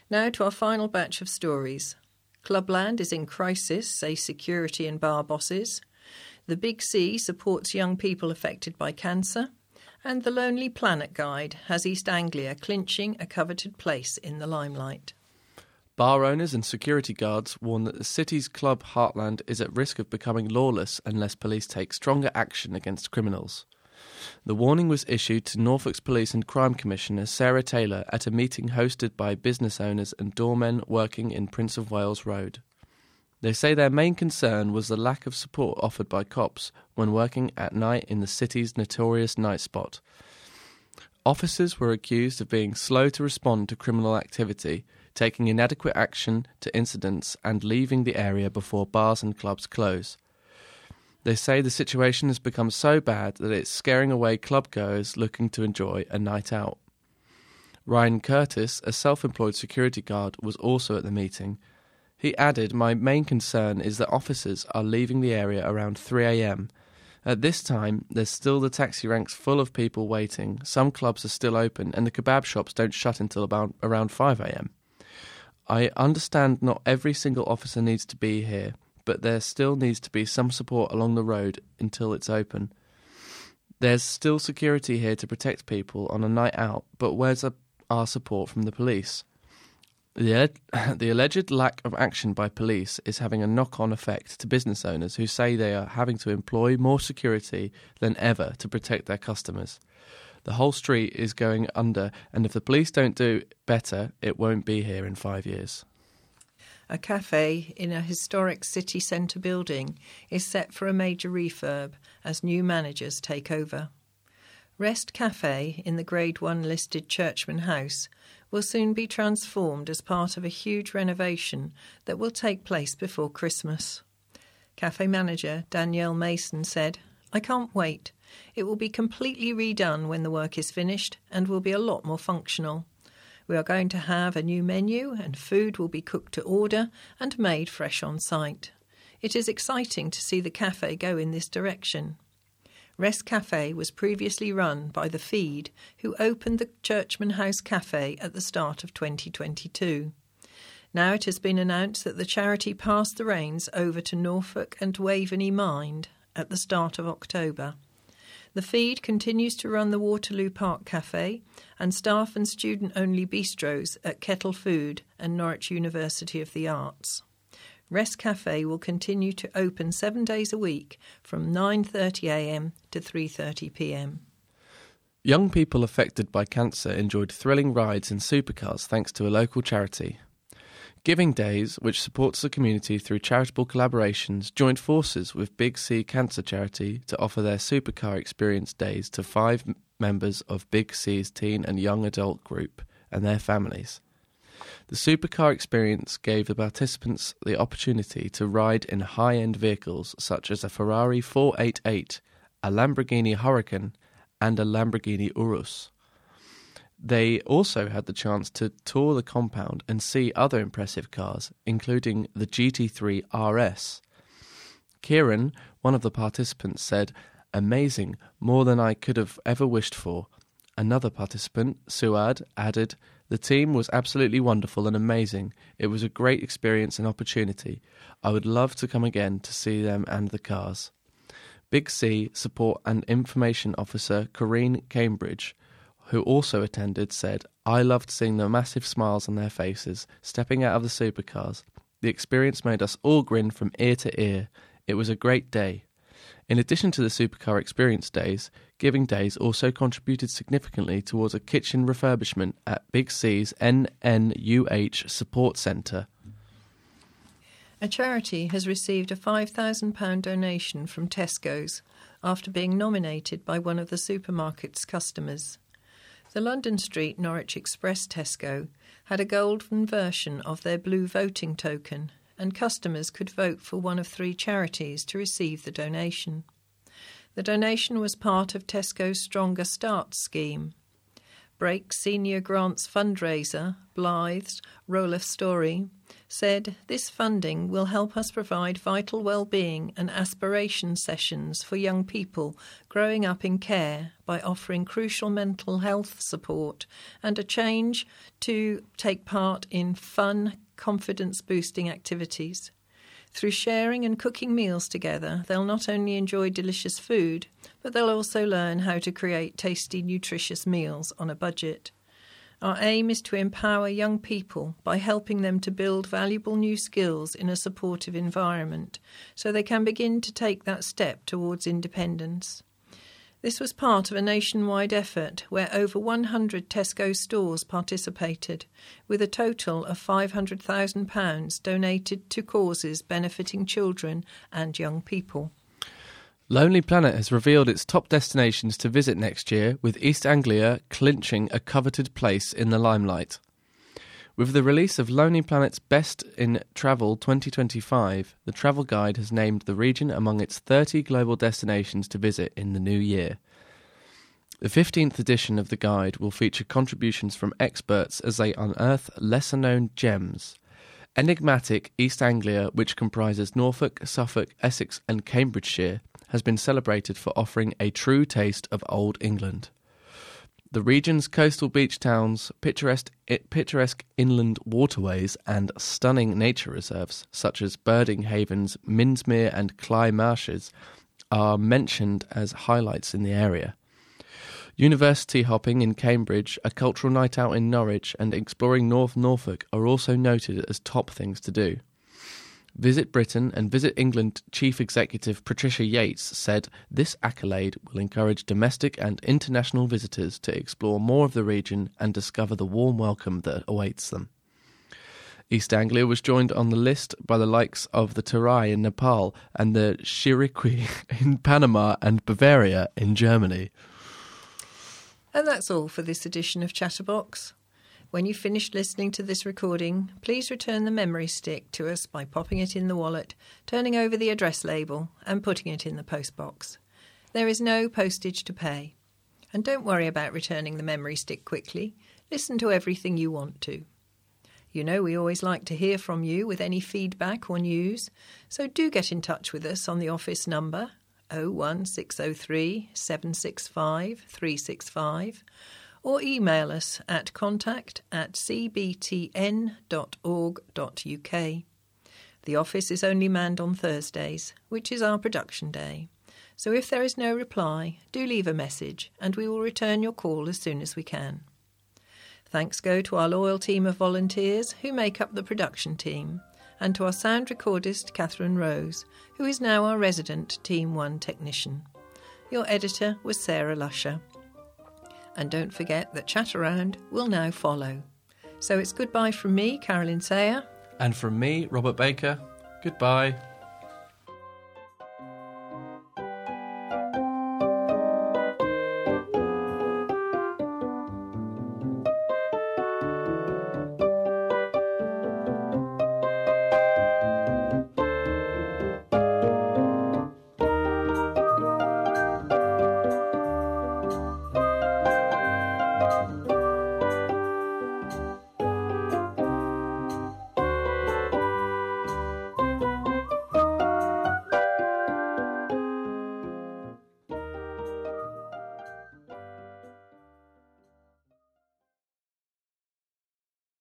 Now to our final batch of stories. Clubland is in crisis, say security and bar bosses. The Big C supports young people affected by cancer. And the Lonely Planet Guide has East Anglia clinching a coveted place in the limelight. Bar owners and security guards warn that the city's club heartland is at risk of becoming lawless unless police take stronger action against criminals. The warning was issued to Norfolk's Police and Crime Commissioner Sarah Taylor at a meeting hosted by business owners and doormen working in Prince of Wales Road. They say their main concern was the lack of support offered by cops when working at night in the city's notorious night spot. Officers were accused of being slow to respond to criminal activity, taking inadequate action to incidents and leaving the area before bars and clubs close. They say the situation has become so bad that it's scaring away club-goers looking to enjoy a night out. Ryan Curtis, a self-employed security guard, was also at the meeting. He added, "My main concern is that officers are leaving the area around 3 a.m. At this time, there's still the taxi ranks full of people waiting, some clubs are still open, and the kebab shops don't shut until about around 5 a.m. I understand not every single officer needs to be here, but there still needs to be some support along the road until it's open. There's still security here to protect people on a night out, but where's our support from the police?" The alleged lack of action by police is having a knock-on effect to business owners who say they are having to employ more security than ever to protect their customers. The whole street is going under, and if the police don't do better, it won't be here in 5 years. A cafe in a historic city centre building is set for a major refurb as new managers take over. Rest Cafe in the Grade 1 listed Churchman House will soon be transformed as part of a huge renovation that will take place before Christmas. Cafe manager Danielle Mason said, "I can't wait. It will be completely redone when the work is finished and will be a lot more functional. We are going to have a new menu and food will be cooked to order and made fresh on site. It is exciting to see the cafe go in this direction." Rest Cafe was previously run by The Feed, who opened the Churchman House Cafe at the start of 2022. Now it has been announced that the charity passed the reins over to Norfolk and Waveney Mind at the start of October. The Feed continues to run the Waterloo Park Cafe and staff and student-only bistros at Kettle Food and Norwich University of the Arts. Rest Cafe will continue to open 7 days a week from 9:30 a.m. to 3:30 p.m. Young people affected by cancer enjoyed thrilling rides in supercars thanks to a local charity. Giving Days, which supports the community through charitable collaborations, joined forces with Big C Cancer Charity to offer their supercar experience days to 5 members of Big C's teen and young adult group and their families. The supercar experience gave the participants the opportunity to ride in high-end vehicles such as a Ferrari 488, a Lamborghini Huracan, and a Lamborghini Urus. They also had the chance to tour the compound and see other impressive cars, including the GT3 RS. Kieran, one of the participants, said, "Amazing, more than I could have ever wished for." Another participant, Suad, added, "The team was absolutely wonderful and amazing. It was a great experience and opportunity. I would love to come again to see them and the cars." Big C Support and Information Officer Corrine Cambridge, who also attended, said, "I loved seeing the massive smiles on their faces, stepping out of the supercars. The experience made us all grin from ear to ear. It was a great day." In addition to the supercar experience days, Giving Days also contributed significantly towards a kitchen refurbishment at Big C's NNUH Support Centre. A charity has received a £5,000 donation from Tesco's after being nominated by one of the supermarket's customers. The London Street Norwich Express Tesco had a golden version of their blue voting token, and customers could vote for one of 3 charities to receive the donation. The donation was part of Tesco's Stronger Start scheme. Brake Senior Grants fundraiser, Blythes, Rolf Story, said this funding will help us provide vital well-being and aspiration sessions for young people growing up in care by offering crucial mental health support and a change to take part in fun, confidence-boosting activities. Through sharing and cooking meals together, they'll not only enjoy delicious food, but they'll also learn how to create tasty, nutritious meals on a budget. Our aim is to empower young people by helping them to build valuable new skills in a supportive environment so they can begin to take that step towards independence. This was part of a nationwide effort where over 100 Tesco stores participated, with a total of £500,000 donated to causes benefiting children and young people. Lonely Planet has revealed its top destinations to visit next year, with East Anglia clinching a coveted place in the limelight. With the release of Lonely Planet's Best in Travel 2025, the travel guide has named the region among its 30 global destinations to visit in the new year. The 15th edition of the guide will feature contributions from experts as they unearth lesser-known gems. Enigmatic East Anglia, which comprises Norfolk, Suffolk, Essex and Cambridgeshire, has been celebrated for offering a true taste of Old England. The region's coastal beach towns, picturesque inland waterways and stunning nature reserves, such as Birding Havens, Minsmere and Cly Marshes, are mentioned as highlights in the area. University hopping in Cambridge, a cultural night out in Norwich and exploring North Norfolk are also noted as top things to do. Visit Britain and Visit England Chief Executive Patricia Yates said this accolade will encourage domestic and international visitors to explore more of the region and discover the warm welcome that awaits them. East Anglia was joined on the list by the likes of the Terai in Nepal and the Chiriqui in Panama and Bavaria in Germany. And that's all for this edition of Chatterbox. When you've finished listening to this recording, please return the memory stick to us by popping it in the wallet, turning over the address label and putting it in the postbox. There is no postage to pay. And don't worry about returning the memory stick quickly. Listen to everything you want to. You know we always like to hear from you with any feedback or news, so do get in touch with us on the office number 01603 765 365 or email us at contact@cbtn.org.uk. The office is only manned on Thursdays, which is our production day. So if there is no reply, do leave a message and we will return your call as soon as we can. Thanks go to our loyal team of volunteers who make up the production team, and to our sound recordist Catherine Rose, who is now our resident Team 1 technician. Your editor was Sarah Lusher. And don't forget that Chat-Around will now follow. So it's goodbye from me, Carolyn Sayer. And from me, Robert Baker. Goodbye.